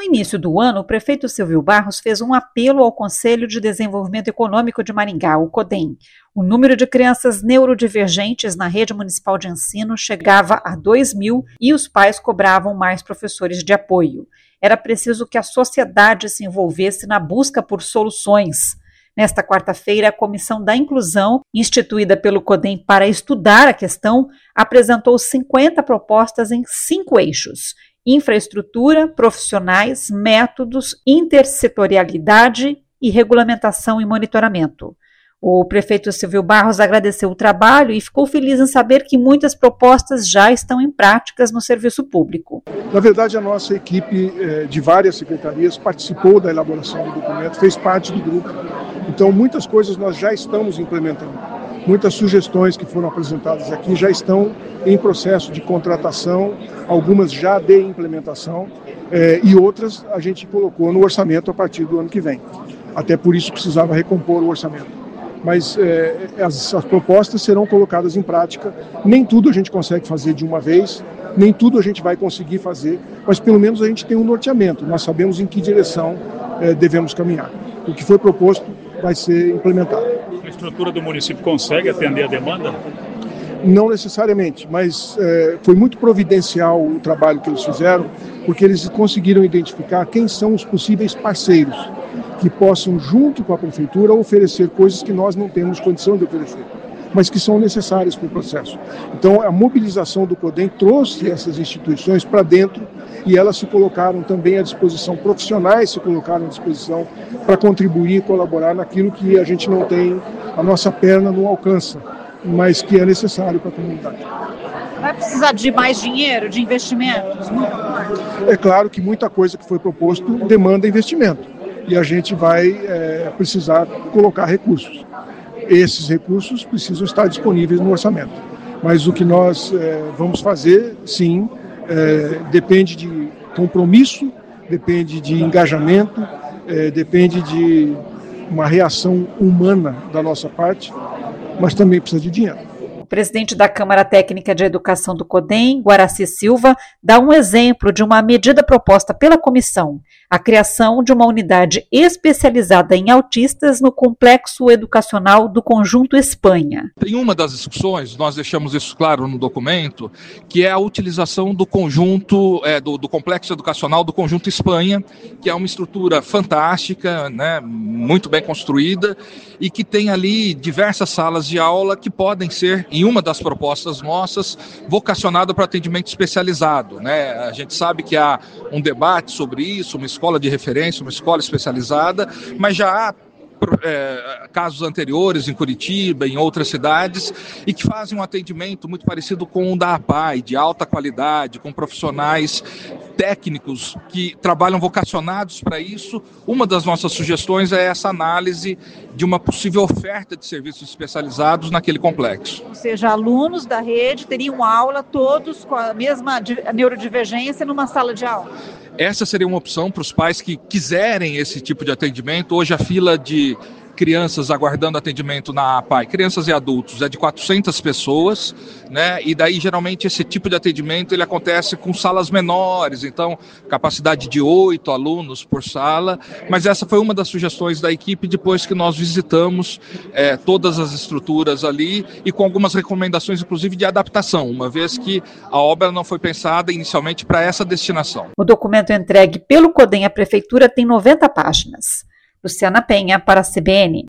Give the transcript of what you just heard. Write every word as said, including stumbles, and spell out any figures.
início do ano, o prefeito Silvio Barros fez um apelo ao Conselho de Desenvolvimento Econômico de Maringá, o CODEM. O número de crianças neurodivergentes na rede municipal de ensino chegava a dois mil e os pais cobravam mais professores de apoio. Era preciso que a sociedade se envolvesse na busca por soluções. Nesta quarta-feira, a Comissão da Inclusão, instituída pelo CODEM para estudar a questão, apresentou cinquenta propostas em cinco eixos: infraestrutura, profissionais, métodos, intersetorialidade e regulamentação e monitoramento. O prefeito Silvio Barros agradeceu o trabalho e ficou feliz em saber que muitas propostas já estão em práticas no serviço público. Na verdade, a nossa equipe de várias secretarias participou da elaboração do documento, fez parte do grupo. Então, muitas coisas nós já estamos implementando. Muitas sugestões que foram apresentadas aqui já estão em processo de contratação, algumas já de implementação, eh, e outras a gente colocou no orçamento a partir do ano que vem. Até por isso precisava recompor o orçamento. Mas eh, as, as propostas serão colocadas em prática. Nem tudo a gente consegue fazer de uma vez, nem tudo a gente vai conseguir fazer, mas pelo menos a gente tem um norteamento, nós sabemos em que direção eh, devemos caminhar. O que foi proposto vai ser implementado. A estrutura do município consegue atender a demanda? Não necessariamente, mas é, foi muito providencial o trabalho que eles fizeram, porque eles conseguiram identificar quem são os possíveis parceiros que possam, junto com a prefeitura, oferecer coisas que nós não temos condição de oferecer, mas que são necessárias para o processo. Então, a mobilização do CODEM trouxe essas instituições para dentro e elas se colocaram também à disposição, profissionais se colocaram à disposição para contribuir e colaborar naquilo que a gente não tem, a nossa perna não alcança, mas que é necessário para a comunidade. Vai precisar de mais dinheiro, de investimentos? É claro que muita coisa que foi proposto demanda investimento e a gente vai é, precisar colocar recursos. Esses recursos precisam estar disponíveis no orçamento. Mas o que nós é, vamos fazer, sim, é, depende de compromisso, depende de engajamento, é, depende de uma reação humana da nossa parte, mas também precisa de dinheiro. O presidente da Câmara Técnica de Educação do CODEM, Guaraci Silva, dá um exemplo de uma medida proposta pela comissão: a criação de uma unidade especializada em autistas no complexo educacional do Conjunto Espanha. Em uma das discussões, nós deixamos isso claro no documento, que é a utilização do conjunto, é, do, do complexo educacional do Conjunto Espanha, que é uma estrutura fantástica, né, muito bem construída, e que tem ali diversas salas de aula que podem ser, em uma das propostas nossas, vocacionada para atendimento especializado, né? A gente sabe que há um debate sobre isso, uma escola de referência, uma escola especializada, mas já há É, casos anteriores em Curitiba, em outras cidades, e que fazem um atendimento muito parecido com o da APAE, de alta qualidade, com profissionais técnicos que trabalham vocacionados para isso. Uma das nossas sugestões é essa análise de uma possível oferta de serviços especializados naquele complexo. Ou seja, alunos da rede teriam aula todos com a mesma neurodivergência numa sala de aula? Essa seria uma opção para os pais que quiserem esse tipo de atendimento. Hoje a fila de crianças aguardando atendimento na APAE, crianças e adultos, é de quatrocentas pessoas, né? E daí geralmente esse tipo de atendimento ele acontece com salas menores, então capacidade de oito alunos por sala, mas essa foi uma das sugestões da equipe depois que nós visitamos é, todas as estruturas ali e com algumas recomendações inclusive de adaptação, uma vez que a obra não foi pensada inicialmente para essa destinação. O documento entregue pelo CODEM à Prefeitura tem noventa páginas. Luciana Penha, para a C B N.